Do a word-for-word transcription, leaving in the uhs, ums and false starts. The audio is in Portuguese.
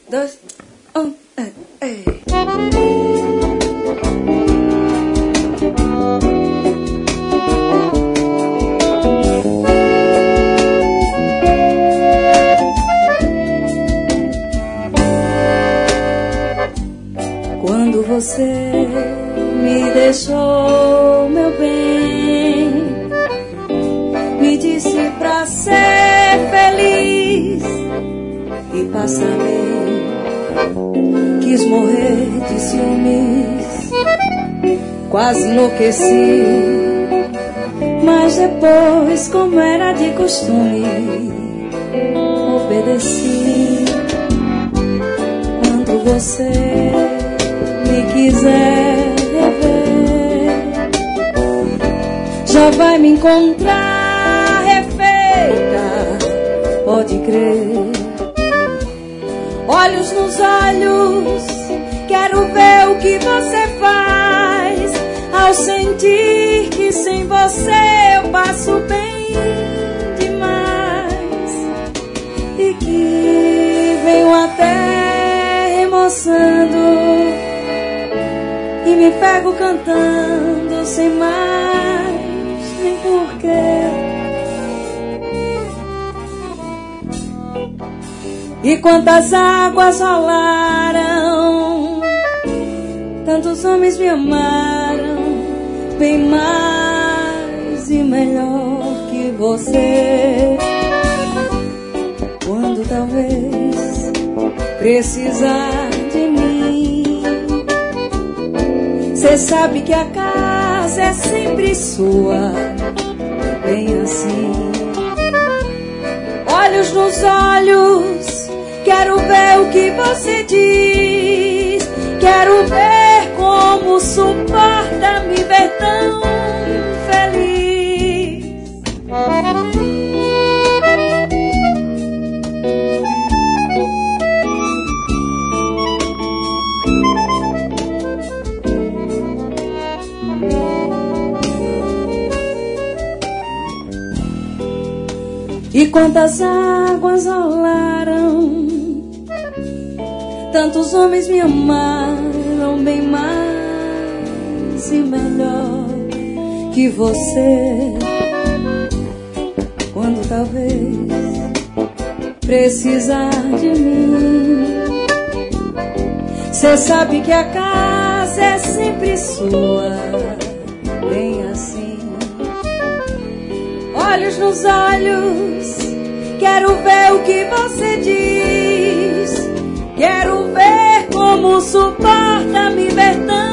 dois, um, é, é. Quando você me deixou, meu bem, me disse pra ser feliz e passar bem, quis morrer de ciúmes, quase enlouqueci, mas depois, como era de costume, obedeci. Quando você me quiser rever, já vai me encontrar refeita, pode crer. Olhos nos olhos, quero ver o que você faz ao sentir que sem você eu passo bem demais e que venho até remoçando e me pego cantando sem mais nem porquê. E quantas águas rolaram, tantos homens me amaram, bem mais e melhor que você. Quando talvez precisar de mim, cê sabe que a casa é sempre sua, bem assim. Olhos nos olhos, quero ver o que você diz, quero ver como suporta me ver tão feliz. E quantas águas rolaram, tantos homens me amaram, bem mais e melhor que você. Quando talvez precisar de mim, cê sabe que a casa é sempre sua, bem assim. Olhos nos olhos, quero ver o que você diz, quero ver como suporta me ver tão